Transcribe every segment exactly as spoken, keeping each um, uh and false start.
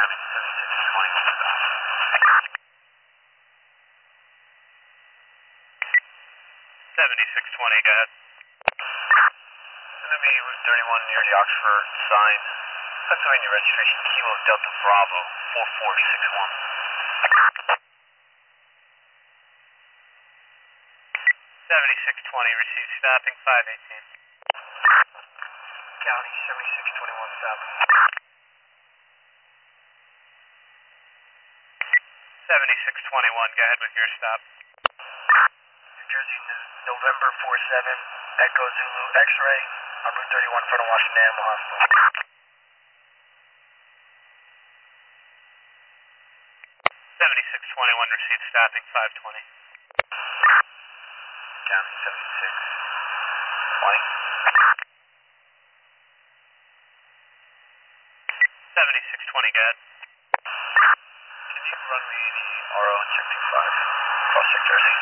County, seventy-six twenty. seventy-six twenty, go ahead. Going to be Route thirty-one near the Oxford sign. Pennsylvania registration, Kilo Delta Bravo, four four six one. seventy-six twenty, receive stopping five eighteen. County, seventy-six twenty-one South. seventy-six twenty-one, go ahead with your stop. New Jersey, November four seven, Echo Zulu X-ray, on Route thirty-one in front of Washington Animal Hospital. seventy-six twenty-one, receive stopping five twenty. County, seventy-six twenty. seventy-six twenty, go ahead. Can you run me the R O check two five, Prospect, Jersey?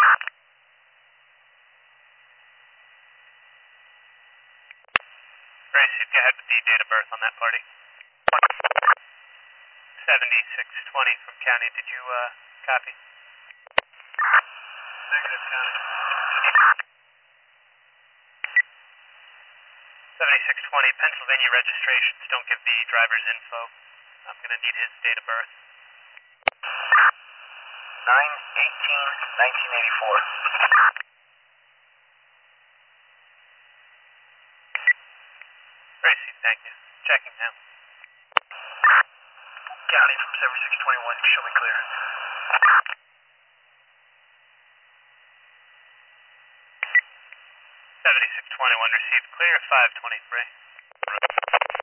Gracie, go ahead with the date of birth on that party. seventy-six twenty from county, did you uh, copy? Negative, County. seventy-six twenty, Pennsylvania registrations don't give the driver's info. I'm going to need his date of birth. nine eighteen nineteen eighty-four. Gracie, thank you. Checking now. County from seventy-six twenty-one, show me clear. seventy-six twenty-one, received clear five twenty-three.